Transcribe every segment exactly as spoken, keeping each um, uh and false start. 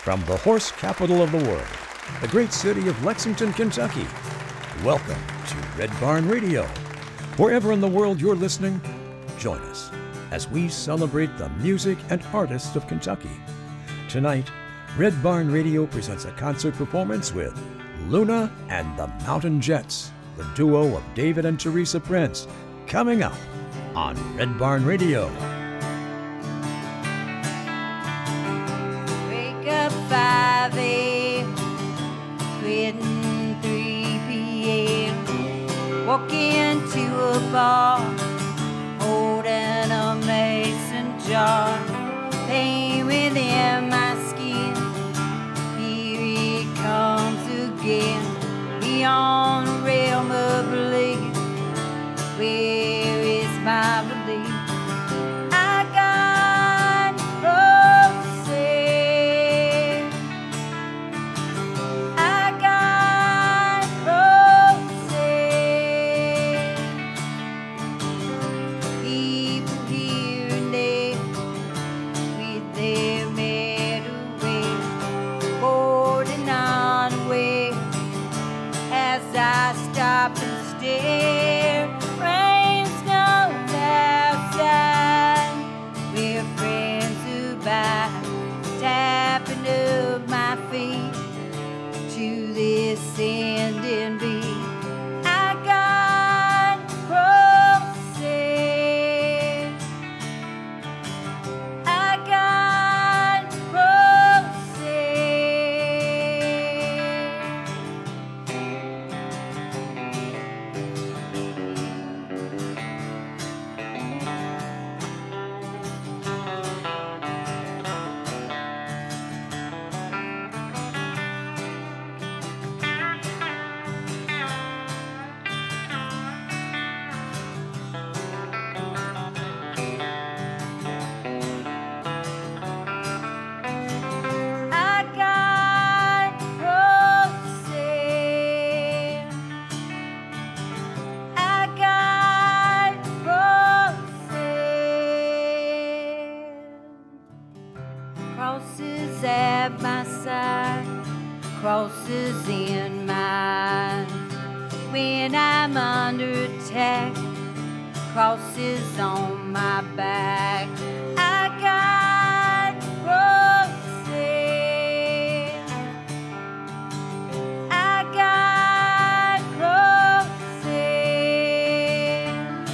From the horse capital of the world, the great city of Lexington, Kentucky, welcome to Red Barn Radio. Wherever in the world you're listening, join us as we celebrate the music and artists of Kentucky. Tonight, Red Barn Radio presents a concert performance with Luna and the Mountain Jets, the duo of David and Teresa Prince, coming up on Red Barn Radio. Wake up five a.m., quitting three p.m., walk into a bar, holding a mason jar, pain within my skin, here he comes again, beyond the realm of belief, where is my belief? I got roses, I got roses, people here and there with their metal way, holding on away as I stop and stare. Rain, snow outside, we're friends who by tapping up my feet to this ending beat. I got roses, I got roses. I got roses, I got roses. Crosses at my side, crosses in mine. When I'm under attack, crosses on my back. I got roses, I got roses.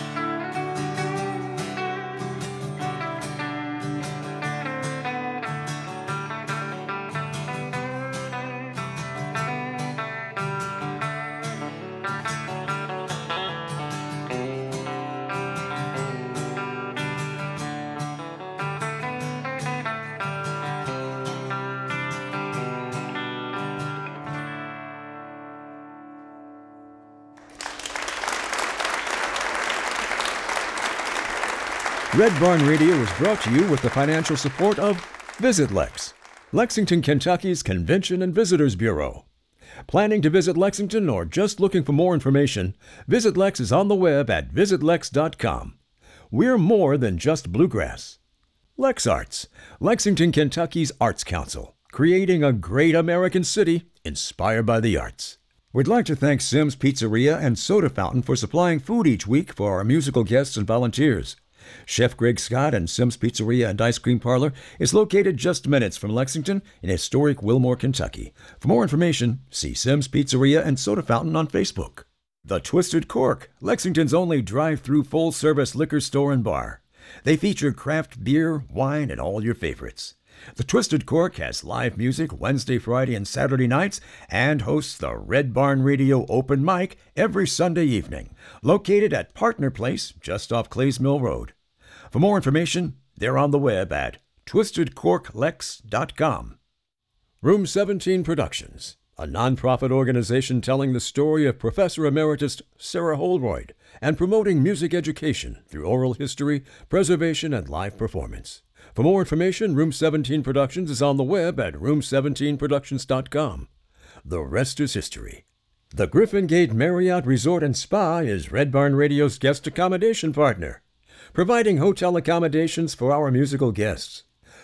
Red Barn Radio is brought to you with the financial support of Visit Lex, Lexington, Kentucky's Convention and Visitors Bureau. Planning to visit Lexington or just looking for more information, Visit Lex is on the web at visit lex dot com. We're more than just bluegrass. Lex Arts, Lexington, Kentucky's Arts Council, creating a great American city inspired by the arts. We'd like to thank Sim's Pizzeria and Soda Fountain for supplying food each week for our musical guests and volunteers. Chef Greg Scott and Sim's Pizzeria and Ice Cream Parlor is located just minutes from Lexington in historic Wilmore, Kentucky. For more information, see Sim's Pizzeria and Soda Fountain on Facebook. The Twisted Cork, Lexington's only drive-through full-service liquor store and bar. They feature craft beer, wine, and all your favorites. The Twisted Cork has live music Wednesday, Friday, and Saturday nights and hosts the Red Barn Radio Open Mic every Sunday evening, located at Partner Place just off Clays Mill Road. For more information, they're on the web at twisted cork lex dot com. Room seventeen Productions, a nonprofit organization telling the story of Professor Emeritus Sarah Holroyd and promoting music education through oral history, preservation, and live performance. For more information, Room seventeen Productions is on the web at room seventeen productions dot com. The rest is history. The Griffin Gate Marriott Resort and Spa is Red Barn Radio's guest accommodation partner, providing hotel accommodations for our musical guests.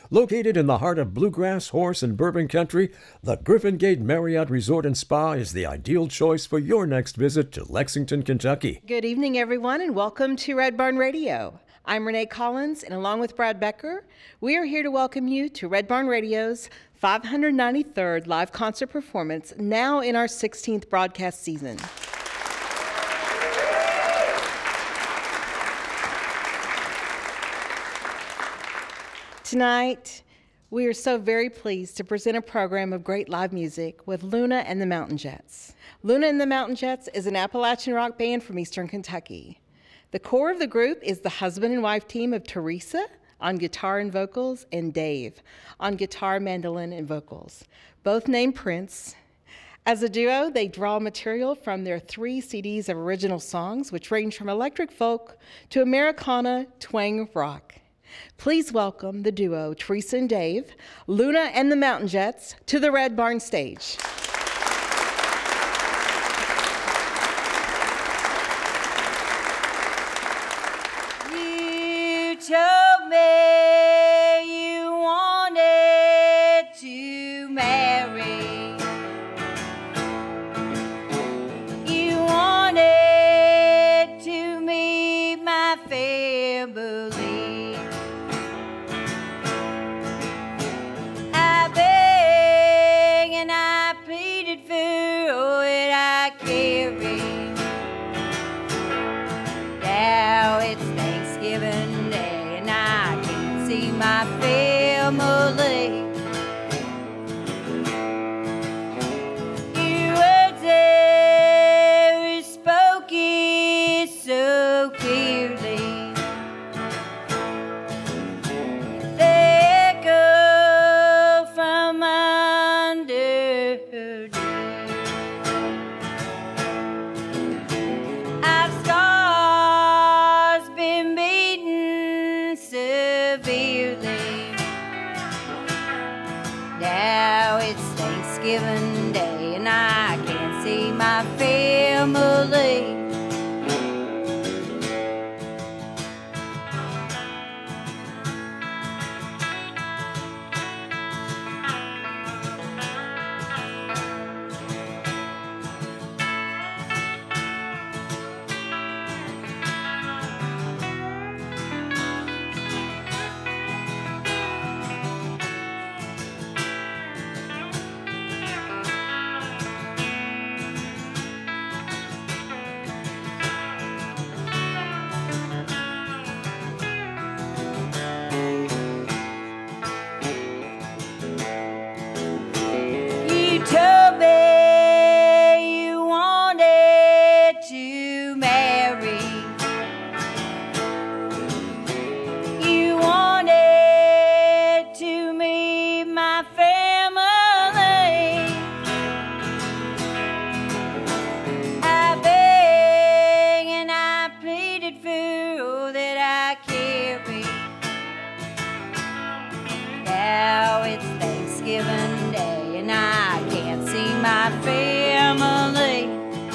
Located in the heart of bluegrass, horse, and bourbon country, the Griffin Gate Marriott Resort and Spa is the ideal choice for your next visit to Lexington, Kentucky. Good evening, everyone, and welcome to Red Barn Radio. I'm Renee Collins, and along with Brad Becker, we are here to welcome you to Red Barn Radio's five hundred ninety-third live concert performance, now in our sixteenth broadcast season. Tonight, we are so very pleased to present a program of great live music with Luna and the Mountain Jets. Luna and the Mountain Jets is an Appalachian rock band from Eastern Kentucky. The core of the group is the husband and wife team of Teresa on guitar and vocals and Dave on guitar, mandolin, and vocals, both named Prince. As a duo, they draw material from their three C Ds of original songs, which range from electric folk to Americana twang rock. Please welcome the duo, Teresa and Dave, Luna and the Mountain Jets, to the Red Barn stage. You told me you wanted to marry. You wanted to meet my family. I begged and I pleaded for all that I carried. Now it's Thanksgiving Day and I can't see my family. Your words were spoken so clearly. They echo from underneath. I've scars been beaten severely. Now it's Thanksgiving Day and I can't see my family. You told me you wanted to marry. You wanted to meet my family. I begged and I pleaded for all that I carried. Now it's Thanksgiving Day and I can't see my family.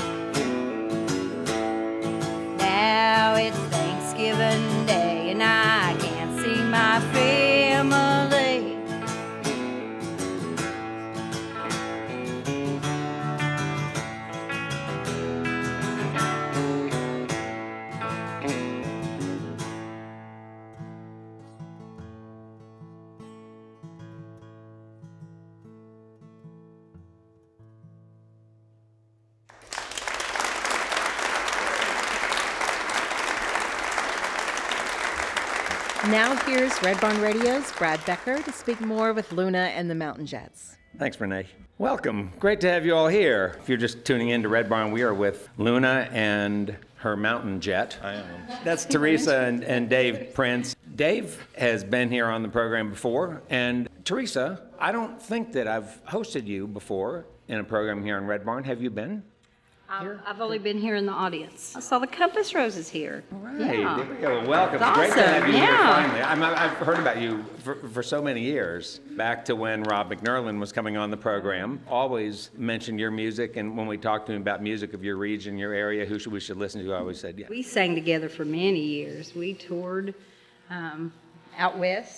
Now it's Thanksgiving Day and I can't see my family. Now here's Red Barn Radio's Brad Becker to speak more with Luna and the Mountain Jets. Thanks, Renee. Welcome. Great to have you all here. If you're just tuning in to Red Barn, we are with Luna and her Mountain Jet. I am. That's Teresa and, and Dave Prince. Dave has been here on the program before, and Teresa, I don't think that I've hosted you before in a program here on Red Barn. Have you been? I've, I've only been here in the audience. I saw the Compass Roses here. All right, Yeah. there we go. Welcome. That's Great to awesome. have you here Yeah. finally. I'm, I've heard about you for, for so many years, back to when Rob McNerlin was coming on the program. Always mentioned your music, and when we talked to him about music of your region, your area, who should we should listen to, I always said, yeah. We sang together for many years. We toured um, out west.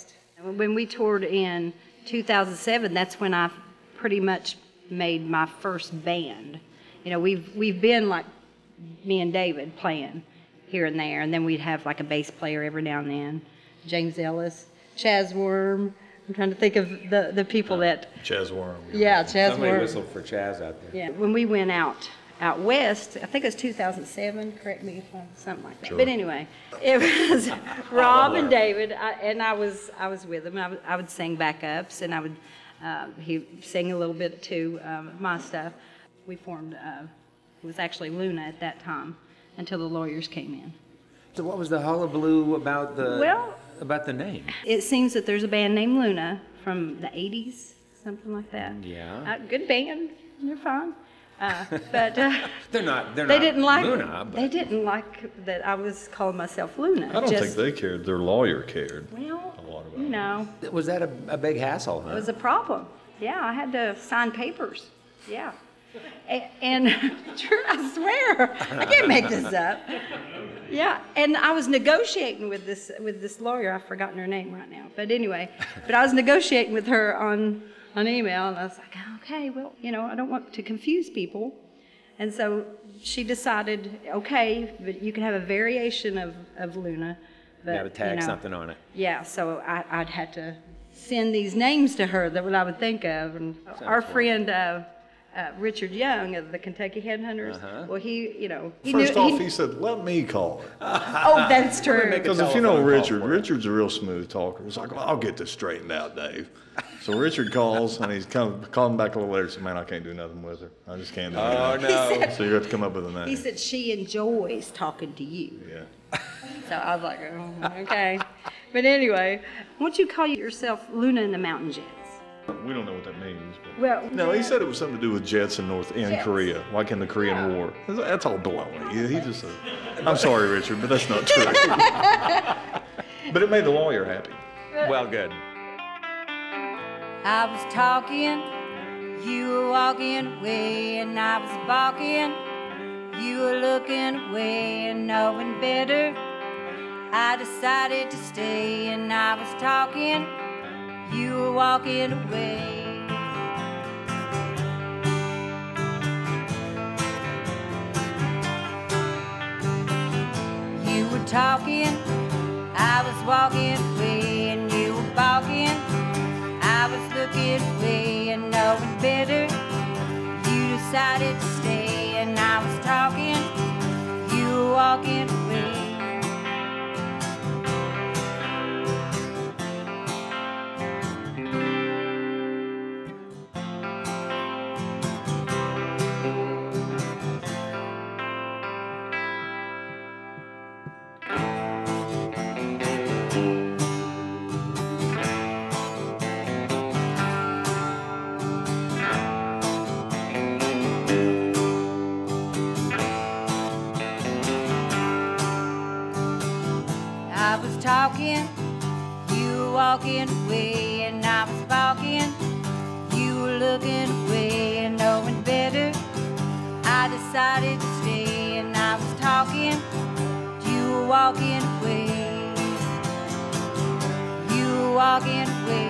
When we toured in two thousand seven, that's when I pretty much made my first band. You know, we've we've been like me and David playing here and there, and then we'd have like a bass player every now and then. James Ellis, Chaz Worm. I'm trying to think of the, the people that... Chaz Worm. Yeah, Chaz Somebody Worm. whistled for Chaz out there. Yeah, when we went out out west, I think it was two thousand seven, correct me if I'm, something like that. Sure. But anyway, it was Rob and David, I, and I was I was with them. I would, I would sing backups, and I would, uh, he'd sing a little bit too, um, my stuff. We formed, uh, it was actually Luna at that time, until the lawyers came in. So what was the hullabaloo about the Well- about the name? It seems that there's a band named Luna from the eighties, something like that. Yeah. Uh, good band, they're fine. Uh, but uh, They're not. They're they not didn't like Luna. But they didn't like that I was calling myself Luna. I don't Just, think they cared. Their lawyer cared. Well, a lot about you know, was that a, a big hassle? Huh? it was a problem. Yeah, I had to sign papers. Yeah. A- And sure, I swear, I can't make this up. Yeah, and I was negotiating with this with this lawyer. I've forgotten her name right now, but anyway, but I was negotiating with her on on email, and I was like, okay, well, you know, I don't want to confuse people, and so she decided, okay, but you can have a variation of of Luna, but You got to tag you know, something on it. yeah, so I, I'd had to send these names to her that what I would think of, and our friend. Uh, Uh, Richard Young of the Kentucky Headhunters. Uh-huh. Well, he, you know, he First knew. off, he, he said, let me call her. oh, that's true. make a Because if you know telephone call Richard, for it. Richard's a real smooth talker. It's like, well, I'll get this straightened out, Dave. So Richard calls, and he's come, calling back a little later and said, man, I can't do nothing with her. I just can't do Oh anything. no. So you have to come up with a name. He said she enjoys talking to you. Yeah. So I was like, oh, okay. But anyway, why don't you call yourself Luna and the Mountain Jets? We don't know what that means. But. Well, No, he said it was something to do with jets in North in Jets. Korea, like in the Korean War. That's all baloney. He, he just said, I'm sorry, Richard, but that's not true. But it made the lawyer happy. Well, good. I was talking, you were walking away, and I was balking. You were looking away and knowing better. I decided to stay, and I was talking, you were walking away. You were talking, I was walking away, and you were balking. I was looking away and knowing better. You decided to stay, and I was talking, you were walking away. I was talking, you were walking away, and I was balking. You were looking away and knowing better. I decided to stay, and I was talking, you were walking away. You were walking away.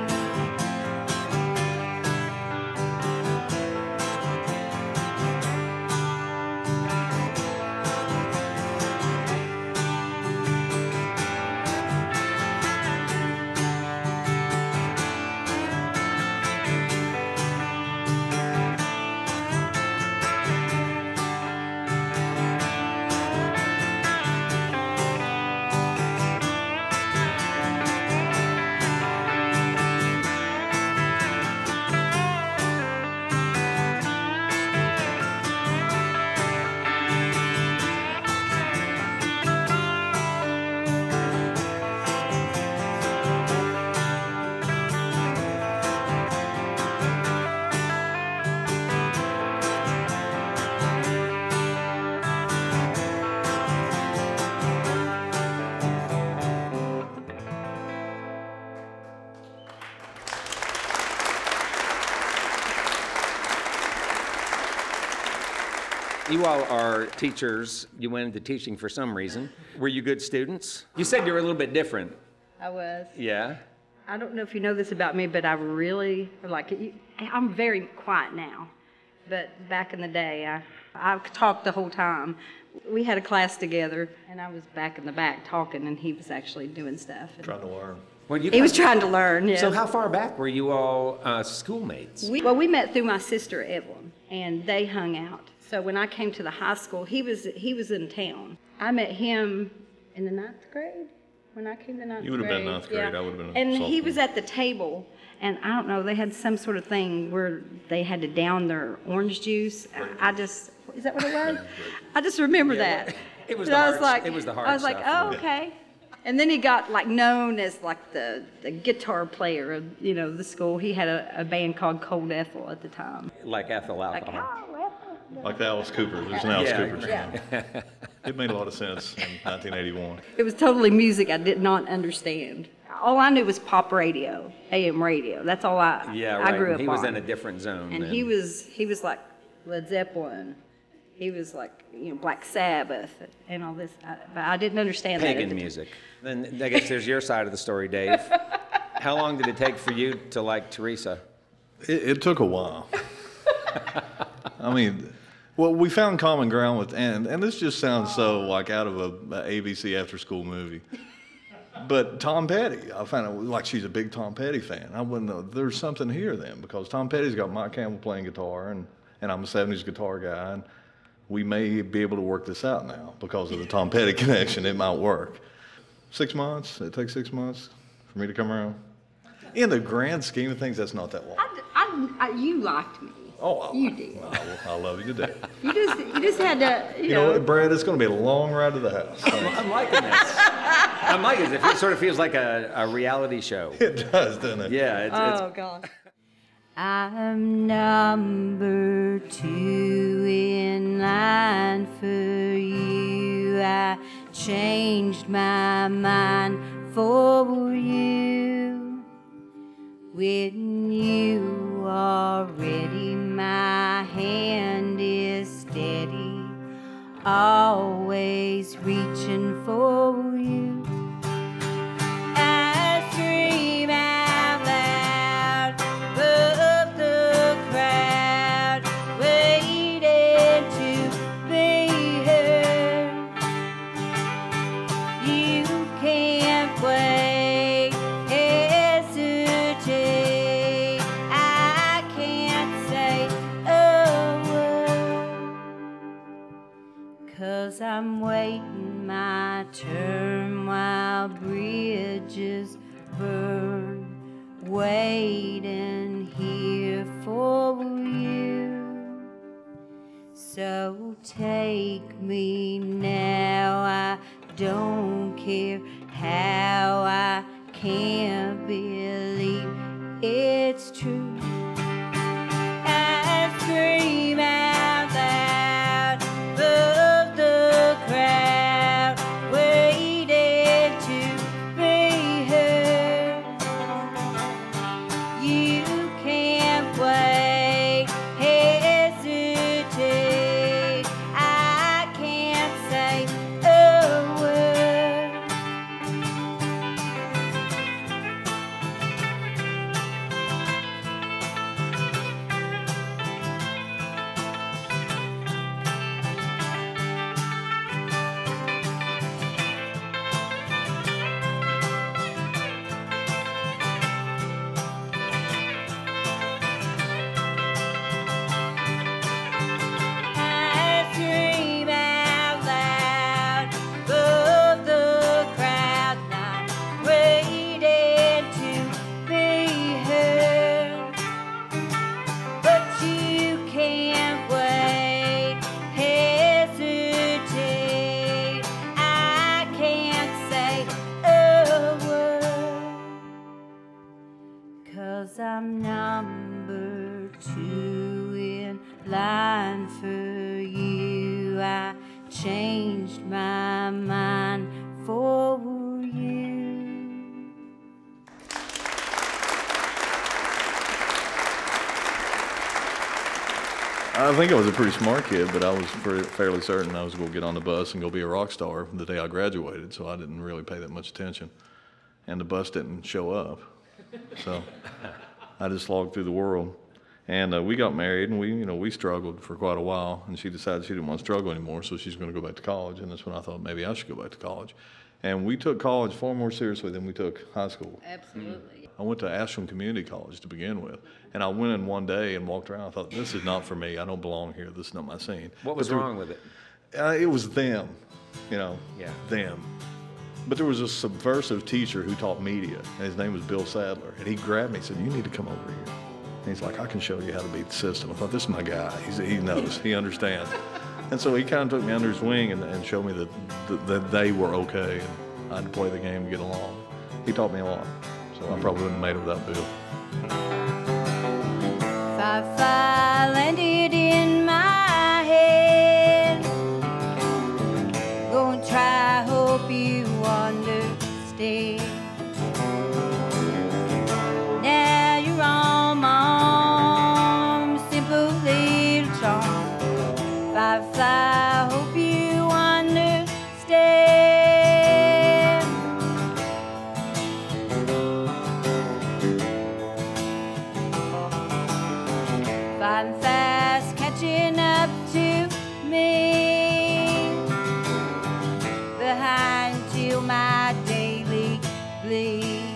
You all are teachers. You went into teaching for some reason. Were you good students? You said you were a little bit different. I was. Yeah? I don't know if you know this about me, but I really, like, I'm very quiet now. But back in the day, I, I talked the whole time. We had a class together, and I was back in the back talking, and he was actually doing stuff. Trying to learn. Well, you He was guys- trying to learn, yeah. So how far back were you all uh, schoolmates? We, well, we met through my sister Evelyn, and they hung out. So when I came to the high school, he was he was in town. I met him in the ninth grade. When I came to ninth grade, You would have been ninth grade. yeah. I would have been a And he sophomore. was at the table, and I don't know. They had some sort of thing where they had to down their orange juice. I I just is that what it was? I just remember Yeah, that. it was And the I was hard- like, it was the hard I was like, stuff. oh, okay. And then he got like known as like the, the guitar player of, you know, the school. He had a, a band called Cold Ethel at the time. Like Ethel Like, Alcohol. oh, Ethel. Like the Alice Cooper. There's an Alice Yeah. Cooper song. It made a lot of sense in nineteen eighty-one. It was totally music I did not understand. All I knew was pop radio, A M radio. That's all I Yeah, I right. grew up He was on. in a different zone. And then. he was he was like Led Zeppelin. He was like, you know, Black Sabbath and all this. I, but I didn't understand that. at pagan the- music. Then I guess there's your side of the story, Dave. How long did it take for you to like Teresa? It, it took a while. I mean, well, we found common ground with, and and this just sounds so like out of a, a A B C after school movie. But Tom Petty, I found out like she's a big Tom Petty fan. I wouldn't know. There's something here then because Tom Petty's got Mike Campbell playing guitar, and, and I'm a seventies guitar guy, and we may be able to work this out now because of the Tom Petty connection. It might work. Six months. It takes six months for me to come around. In the grand scheme of things, that's not that long. I, I, I, you liked me. Oh, I, You did. I, I love you to death. You just you just had to, you, You know know. what, Brad? It's going to be a long ride to the house. I'm liking this. I'm liking this. It sort of feels like a, a reality show. It does, doesn't it? Yeah, it's, Oh it's God. I'm number two in line for you. I changed my mind for you. When you are ready, my hand is steady, always reaching for you. I scream out loud above the crowd, waiting to be heard. You can't wait, hesitate. I can't say a word, 'cause I'm waiting my turn while bridges burn, waiting here for you. So take me now, I don't care how, I can't believe it's true. I scream out loud above the crowd, waiting to be heard. You can't wait, hesitate. I can't say a word. I scream out loud above the crowd, not waiting to be heard. But you can't wait, hesitate. I can't say a word, 'cause I'm number two in line for you. I changed my mind for you. I think I was a pretty smart kid, but I was fa- fairly certain I was going to get on the bus and go be a rock star the day I graduated, so I didn't really pay that much attention. And the bus didn't show up. So I just slogged through the world. And uh, we got married, and we, you know, we struggled for quite a while. And she decided she didn't want to struggle anymore, so she's going to go back to college. And that's when I thought maybe I should go back to college. And we took college far more seriously than we took high school. Absolutely. I went to Ashland Community College to begin with, and I went in one day and walked around. I thought, this is not for me. I don't belong here. This is not my scene. What was But there- wrong with it? Uh, it was them, you know, Yeah. them. But there was a subversive teacher who taught media, and his name was Bill Sadler. And he grabbed me and said, you need to come over here. And he's like, I can show you how to beat the system. I thought, this is my guy. He's, he knows. He understands. And so he kind of took me under his wing and, and showed me that, that, that they were okay. And I had to play the game to get along. He taught me a lot. So I probably wouldn't have made it without Bill. Fi-fi landed in my head. Gonna try, hope you understand. Now you're on my arm, simple little charm. Fi-fi, hope you understand. Fighting fast, catching up to me. Behind till my daily bleed.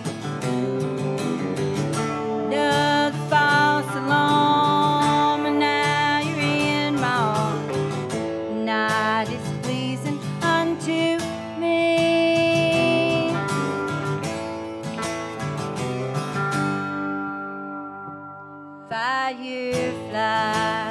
Another false alarm, and now you're in my arms. Not displeasing unto me. Firefly.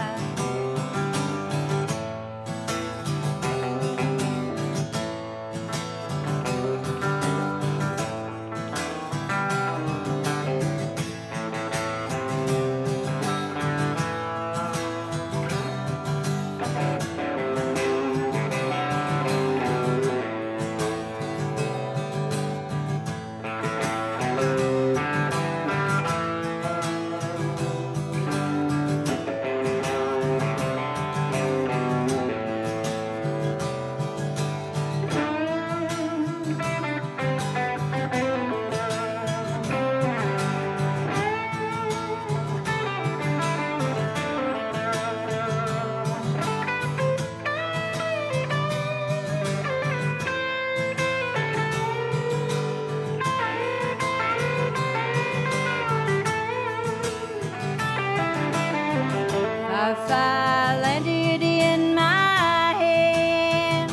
Firefly landed in my hand.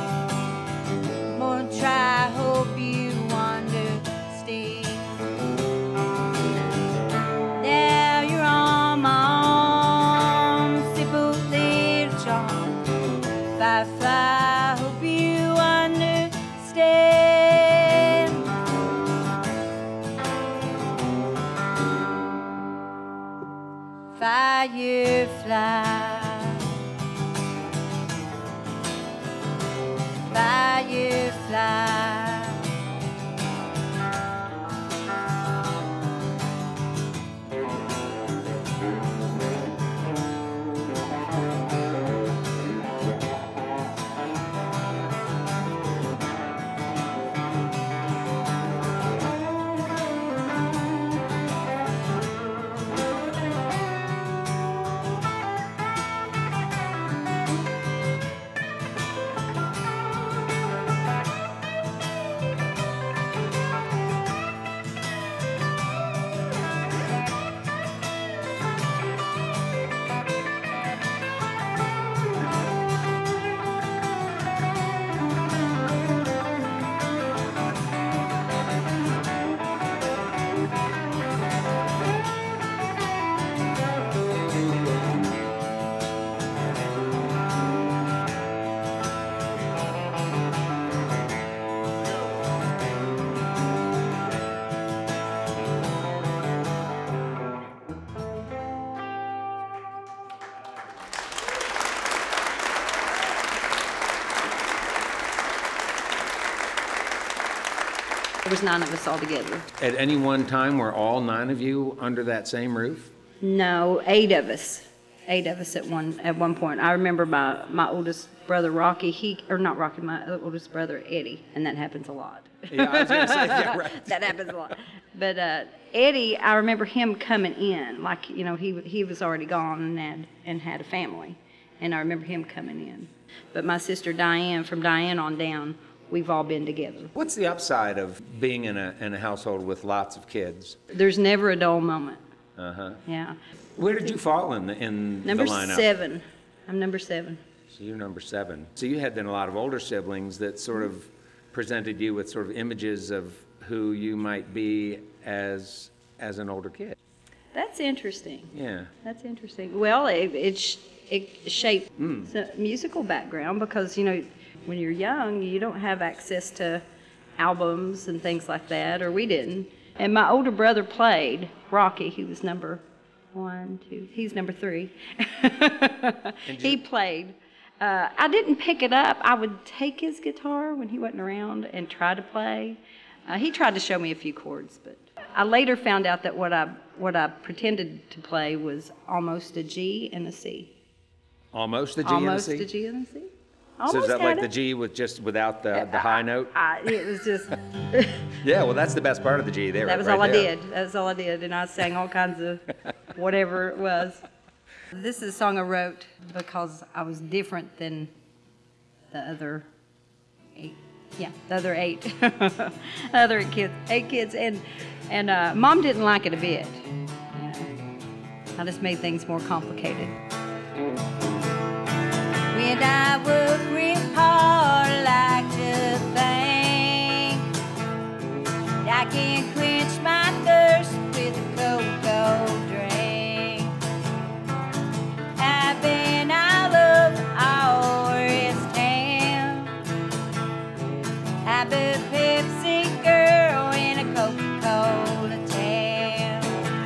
Gonna try, hope you understand. Now you're on my arm, simple little charm. Firefly, hope you understand. Firefly, firefly. There was nine of us all together. At any one time, were all nine of you under that same roof? No, eight of us. eight of us at one at one point. I remember my, my oldest brother Rocky, he or not Rocky, my oldest brother Eddie, and that happens a lot. Yeah, I was going to say, yeah, right. That happens a lot. But uh, Eddie, I remember him coming in, like, you know, he he was already gone and had, and had a family, and I remember him coming in. But my sister Diane, from Diane on down, we've all been together. What's the upside of being in a in a household with lots of kids? There's never a dull moment. Uh-huh. Yeah. Where did you fall in the, in Number the lineup? seven. I'm number seven. So you're number seven. So you had then a lot of older siblings that sort of presented you with sort of images of who you might be as as an older kid. That's interesting. Yeah. That's interesting. Well, it it, sh- it shaped Mm. the musical background because, you know, when you're young, you don't have access to albums and things like that, or we didn't. And my older brother played Rocky. He was number one, two. He's number three. He played. Uh, I didn't pick it up. I would take his guitar when he wasn't around and try to play. Uh, he tried to show me a few chords, but I later found out that what I what I pretended to play was almost a G and a C. Almost a G Almost and a C? a G and a C. So Almost is that had like it. the G with just without the, the high note? I, it was just, Yeah, well, that's the best part of the G there. that was right all I there. did. That was all I did. And I sang all kinds of whatever it was. This is a song I wrote because I was different than the other eight. Yeah, the other eight. the other eight kids. Eight kids. And, and uh, Mom didn't like it a bit. Yeah. I just made things more complicated. When I work real hard, I like to think I can quench my thirst with a cocoa drink. I've been all over all this town. I'm a Pepsi girl in a Coca-Cola town.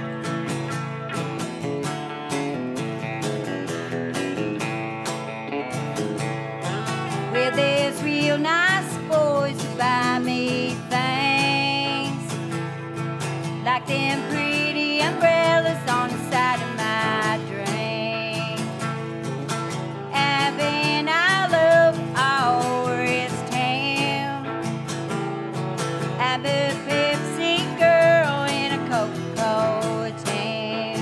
Where there's real nice boys who buy me things, like them pretty umbrellas on the side of my drink. I've been all over all this town. I'm a Pepsi girl in a Coca-Cola town.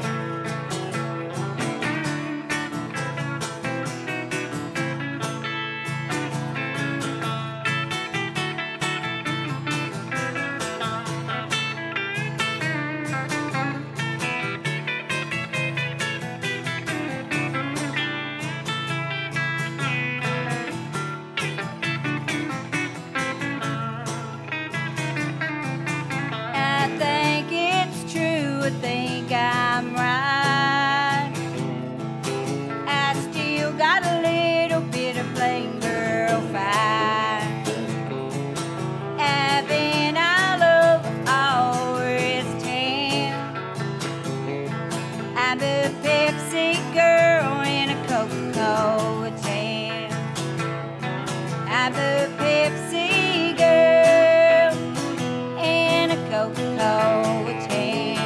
I think it's true, I think I'm right. I still got a little bit of plain girl fight. I've been all over all this town. I'm a Pepsi girl in a Coca-Cola town. I'm a Pepsi girl in a Coca-Cola town.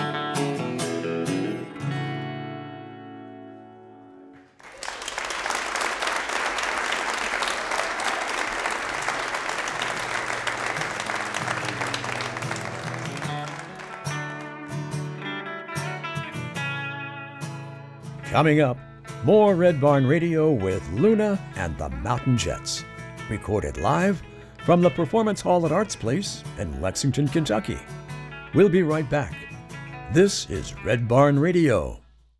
Coming up, more Red Barn Radio with Luna and the Mountain Jets. Recorded live from the Performance Hall at Arts Place in Lexington, Kentucky. We'll be right back. This is Red Barn Radio.